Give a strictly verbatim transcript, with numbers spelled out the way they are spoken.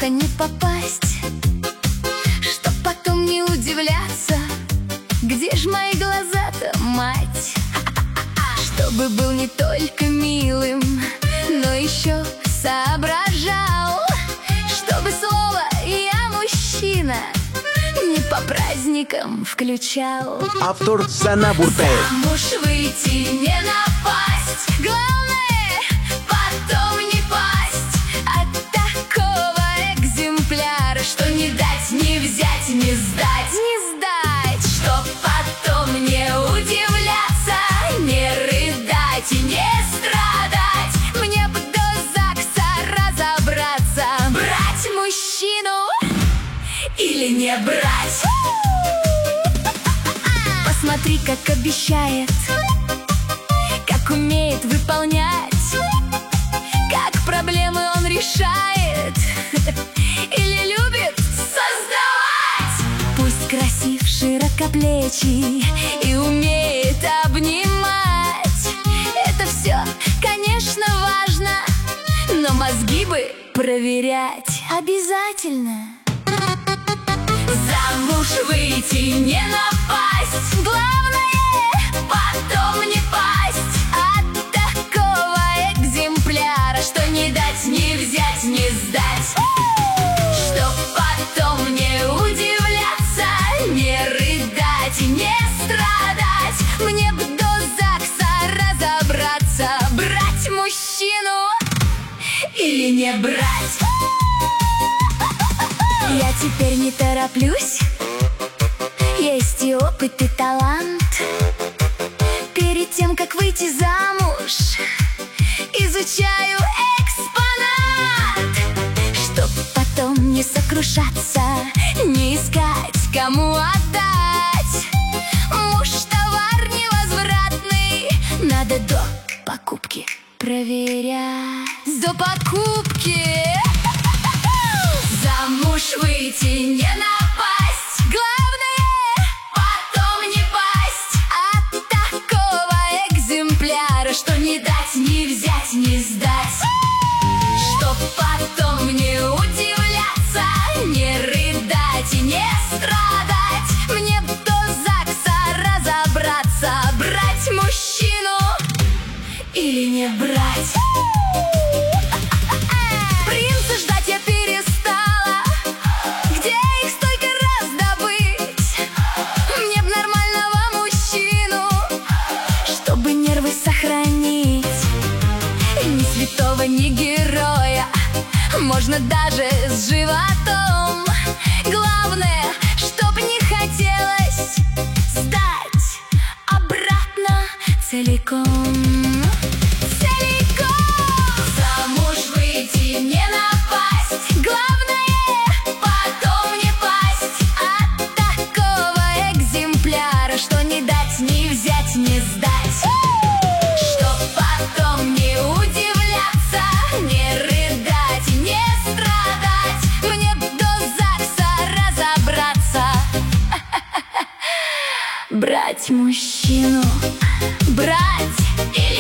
плохо не попасть, чтоб потом не удивляться, где ж мои глаза-то, мать? Чтобы был не только милым, но еще соображал, чтобы слово «я мужчина» не по праздникам включал. Автор Сана Буртаев. Замуж выйти, не напасть, главное потом не пасть от такого экземпляра, что не дать, не взять, не сдать, не сдать, чтоб потом не удивляться, не рыдать и не страдать. Мне бы до ЗАГСа разобраться, брать мужчину или не брать. Посмотри, как обещает, как умеет выполнять, как проблемы он решает или любит создавать. Пусть красив, широкоплечий и умеет обнимать. Это все, конечно, важно, но мозги бы проверять обязательно. Замуж выйти, не напасть, главное потом не пасть от такого экземпляра, что не дать, не взять, не сдать, чтоб потом не удивляться, не рыдать и не страдать. Мне бы до ЗАГСа разобраться, брать мужчину или не брать. Я теперь не тороплюсь, есть и опыт, и талант. Перед тем, как выйти замуж, изучаю экспонат, чтоб потом не сокрушаться, не искать, кому отдать. Муж товар невозвратный, надо до покупки проверять. До покупки. Замуж выйти, не напасть, главное потом не пасть от такого экземпляра, что не дать, не взять, не сдать, чтоб потом не удивляться, не рыдать и не страдать. Мне б до ЗАГСа разобраться, брать мужчину или не брать. Принца ждать я перестала, где их столько раз добыть? Мне б нормального мужчину, чтобы нервы сохранить. Ни святого, ни героя, можно даже с животом. Главное, чтоб не хотелось сдать обратно целиком. Не напасть, главное потом не пасть от такого экземпляра, что не дать, не взять, не сдать, чтоб потом не удивляться, не рыдать и не страдать. Мне б до ЗАГСа разобраться, брать мужчину, брать и